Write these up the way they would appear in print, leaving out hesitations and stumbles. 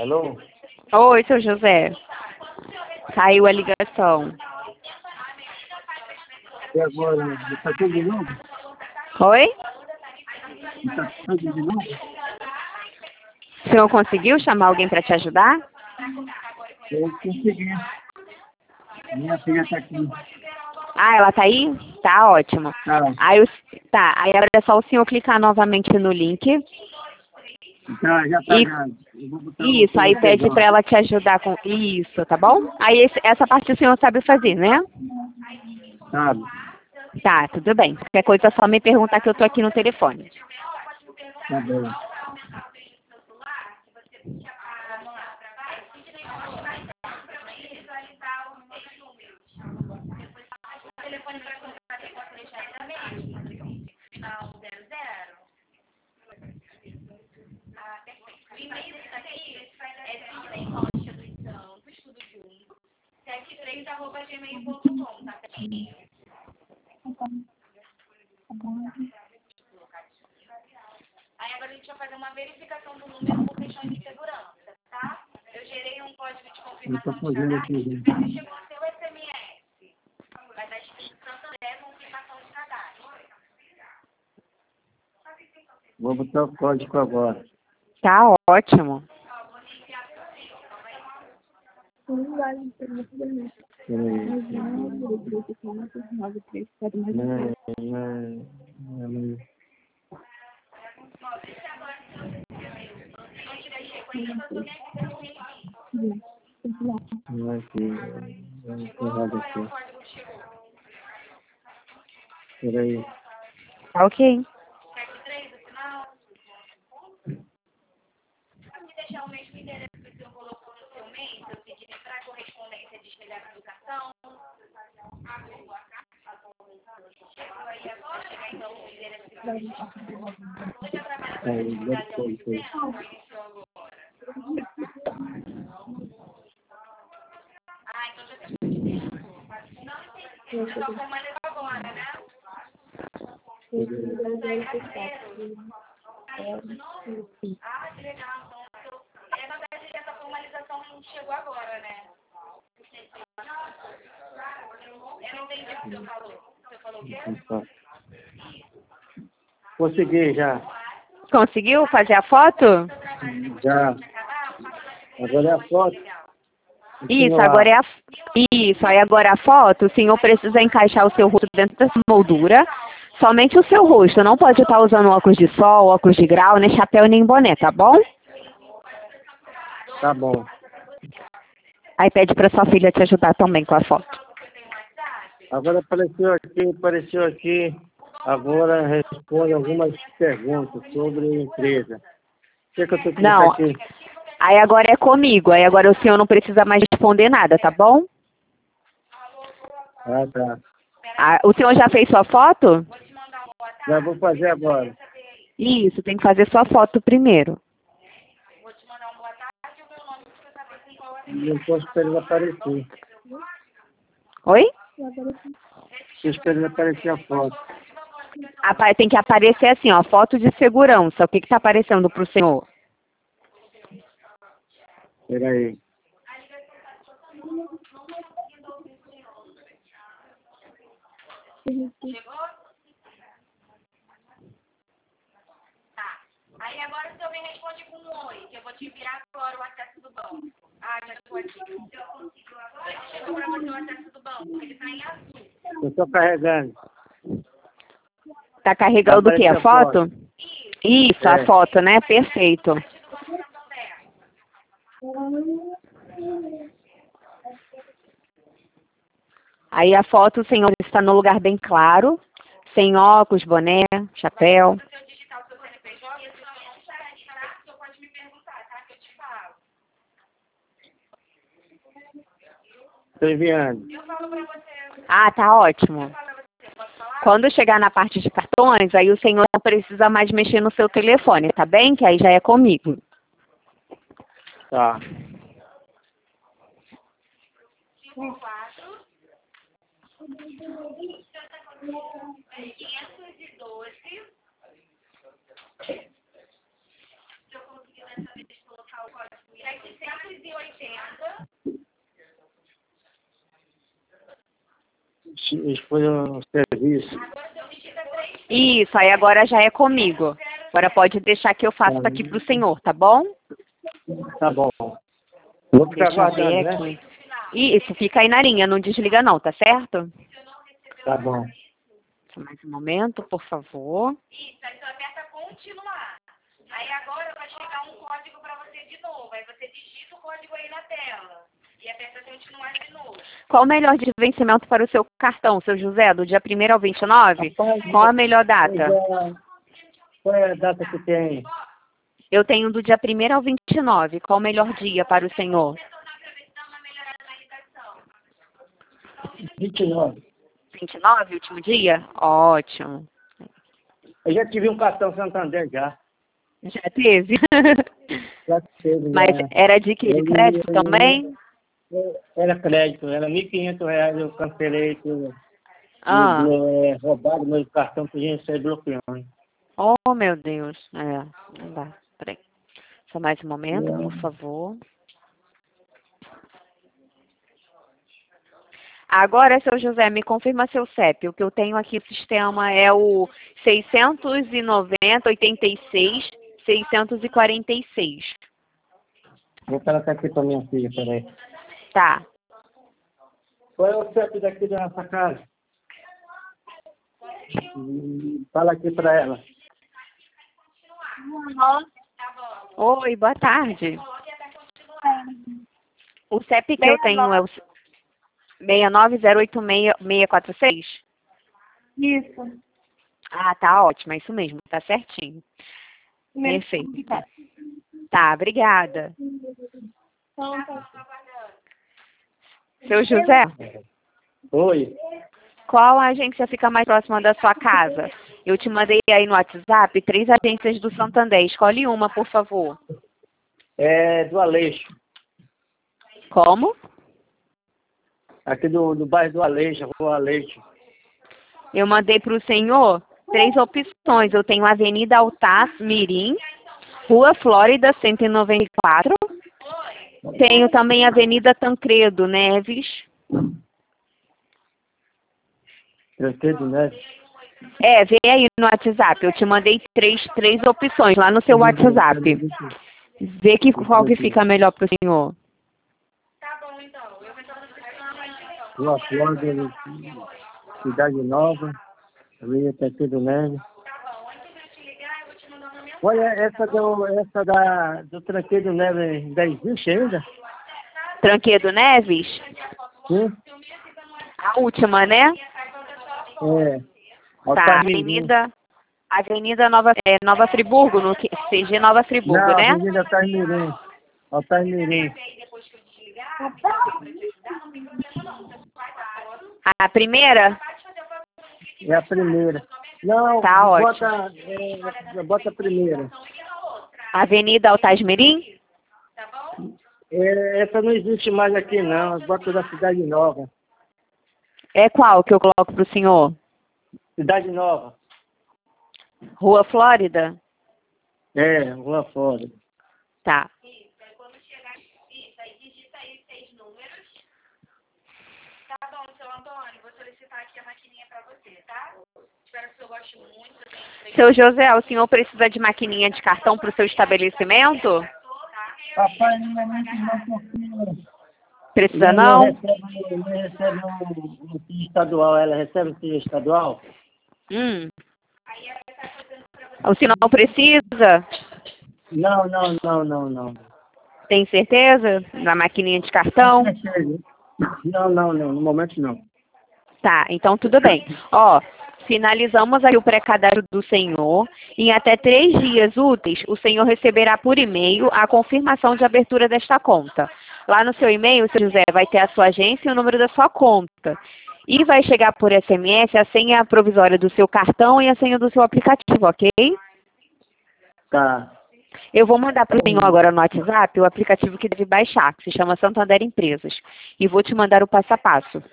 Alô? Oi, seu José. Caiu a ligação. E agora? Está tudo de novo? Oi? Está tudo de novo? O senhor conseguiu chamar alguém para te ajudar? Eu consegui. Minha filha está aqui. Ah, ela tá aí? Tá ótimo. Tá. Aí agora é só o senhor clicar novamente no link. Tá, já está E- já. Eu vou botar Isso, aí pede agora. para ela te ajudar com isso, tá bom? Aí essa parte o senhor sabe fazer, né? Sabe? Tá, tudo bem. Qualquer coisa é só me perguntar que eu tô aqui no telefone. Tá bom. Aí agora a gente vai fazer uma verificação do número por questões de segurança, tá? Eu gerei um código de Eu confirmação estou de fazendo cadastro. aqui. Vê se chegou no seu SMS. Vai estar escrito Santander confirmação de cadastro. Vou botar o código agora. Tá ótimo. Peraí. Não, aqui. Errado aqui. Peraí. Tá ok. 73 o final. Se deixar o mesmo endereço que o senhor colocou no seu e-mail, eu pedi para a correspondência de chegada do cartão. Chegou aí agora, chegar então o endereço que eu hoje eu trabalho com a atividade ao sistema, foi iniciou agora. Ah, então já tem muito tempo. Não entendi. Só formalizou agora, né? Ah, que legal. Então, na verdade, essa formalização chegou agora, né? Eu não entendi o que o senhor falou. O senhor falou o quê? Consegui já. Conseguiu fazer a foto? Já. Agora é a foto. Isso, agora é a... Isso, aí agora a foto, o senhor precisa encaixar o seu rosto dentro dessa moldura. Somente o seu rosto, não pode estar usando óculos de sol, óculos de grau, nem chapéu, nem boné, tá bom? Tá bom. Aí pede para sua filha te ajudar também com a foto. Agora apareceu aqui. Agora responde algumas perguntas sobre a empresa. O que é que eu tenho que botar Não, aqui? aí agora é comigo, aí agora o senhor não precisa mais responder nada, tá bom? Ah, tá. Ah, o senhor já fez sua foto? Já vou fazer agora. Isso, tem que fazer sua foto primeiro. Não estou esperando aparecer. Oi? Estou esperando aparecer a foto. Tem que aparecer assim, ó, foto de segurança. O que está aparecendo para o senhor? Espera aí. Chegou? Tá. Aí agora o senhor me responde com um oi, que eu vou te enviar agora o acesso do banco. Ah, já estou aqui. O senhor conseguiu agora? Chegou para você o acesso do banco. Ele está em azul. Eu estou carregando. Tá carregando o quê? A foto? Isso, a foto, né? Perfeito. Aí a foto, o senhor está no lugar bem claro, sem óculos, boné, chapéu. Se eu digitar o seu CNPJ, esse nome não estará aqui, tá? O senhor pode me perguntar, tá? Que eu te falo. Estou enviando. Eu falo para você. Ah, tá ótimo. Quando chegar na parte de cartões, aí o senhor não precisa mais mexer no seu telefone, tá bem? Que aí já é comigo. Tá. 54 512. Se eu conseguir dessa vez colocar o código Eles foram no serviço. Isso, aí agora já é comigo. Agora pode deixar que eu faço aqui pro senhor, tá bom? Tá bom. Vou ficar Deixa eu aguardando, ver né? aqui. Isso, fica aí na linha, não desliga não, tá certo? Tá bom. Só mais um momento, por favor. Isso, aí você aperta continuar. Aí agora vai chegar um código para você de novo. Aí você digita o código aí na tela. E aperta continuar de novo. Qual o melhor de vencimento para o seu cartão, seu José, do dia 1º ao 29? Rapaz, Qual a melhor data? Qual é a data que tem? Eu tenho do dia 1º ao 29. Qual o melhor dia para o senhor? 29. 29, último dia? Ótimo. Eu já tive um cartão Santander já. Já teve? Já teve, Mas já. era de quê? De crédito também? Era crédito, era R$ 1.500, eu cancelei tudo. Ah. Roubaram meu cartão, podia sair bloqueando. Oh, meu Deus. Não dá. Peraí. Só mais um momento, por favor. Agora, seu José, me confirma seu CEP. O que eu tenho aqui no sistema é o 690-86-646. Vou colocar aqui para minha filha, peraí. Tá. Qual é o CEP daqui da nossa casa? Fala aqui para ela. Oi, boa tarde. O CEP que eu tenho é o 69086-646? Isso. Ah, tá ótimo, é isso mesmo, tá certinho. Perfeito. Tá, obrigada. Seu José, Oi. qual agência fica mais próxima da sua casa? Eu te mandei aí no WhatsApp 3 agências do Santander. Escolhe uma, por favor. É do Aleixo. Como? Aqui do bairro do Aleixo, Rua Aleixo. Eu mandei para o senhor 3 opções. Eu tenho Avenida Altaz Mirim, Rua Flórida 194. Tenho também Avenida Tancredo Neves. Tancredo Neves. Vê aí no WhatsApp. Eu te mandei três opções lá no seu WhatsApp. Vê qual que fica melhor para o senhor. Tá bom, então. Eu vou então. Rua Flórida, Cidade Nova, Avenida Tancredo Neves. Tá bom. Antes de eu te ligar, eu vou te mandar uma mensagem. Olha, essa do Tancredo Neves ainda existe ainda? Tancredo Neves? Sim. A última, né? Tá, Avenida Nova Friburgo, no CG Nova Friburgo, não, né? Avenida Altair Mirim. A primeira? É a primeira. Não, Tá bota a primeira. Avenida Altaz Mirim? Essa não existe mais aqui não, bota da Cidade Nova. É qual que eu coloco pro senhor? Cidade Nova. Rua Flórida? Rua Flórida. Tá. Isso, aí quando chegar, aí digita aí 6 números. Tá bom, seu Antônio, vou solicitar aqui a maquininha pra você, tá? Espero que o senhor goste muito. Seu José, o senhor precisa de maquininha de cartão pro seu estabelecimento? Papai não é muito bom porque Precisa não? Não recebe o FII estadual, ela recebe o FII estadual? O senhor não precisa? Não. Tem certeza? Da maquininha de cartão? Não, no momento não. Tá, então tudo bem. Ó, finalizamos aí o pré-cadastro do senhor. Em até 3 dias úteis, o senhor receberá por e-mail a confirmação de abertura desta conta. Lá no seu e-mail, seu José, vai ter a sua agência e o número da sua conta. E vai chegar por SMS a senha provisória do seu cartão e a senha do seu aplicativo, ok? Tá. Eu vou mandar para o senhor agora no WhatsApp o aplicativo que deve baixar, que se chama Santander Empresas. E vou te mandar o passo a passo.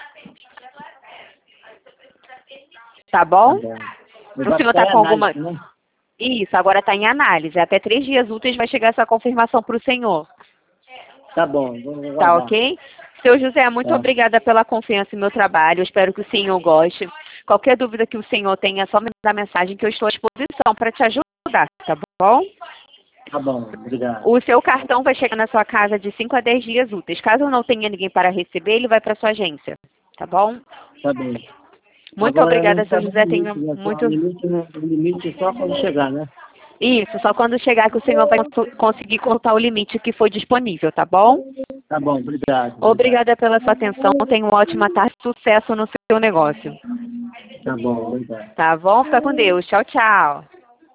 Tá bom? O senhor está com alguma... Né? Isso, agora está em análise. Até 3 dias úteis vai chegar essa confirmação para o senhor. Tá bom. Tá ok? Seu José, muito Tá. obrigada pela confiança em meu trabalho. Eu espero que o senhor goste. Qualquer dúvida que o senhor tenha, é só me mandar mensagem que eu estou à disposição para te ajudar, tá bom? Tá bom, obrigado. O seu cartão vai chegar na sua casa de 5 a 10 dias úteis. Caso não tenha ninguém para receber, ele vai para sua agência, tá bom? Tá bem. Muito Agora, obrigada, não seu sabe o José. Tenha limite, né? muito... O limite é só quando chegar, né? Isso, só quando chegar que o senhor vai conseguir contar o limite que foi disponível, tá bom? Tá bom, obrigado. Obrigada pela sua atenção. Tenha uma ótima tarde. Sucesso no seu negócio. Tá bom, obrigado. Tá bom? Fica com Deus. Tchau, tchau.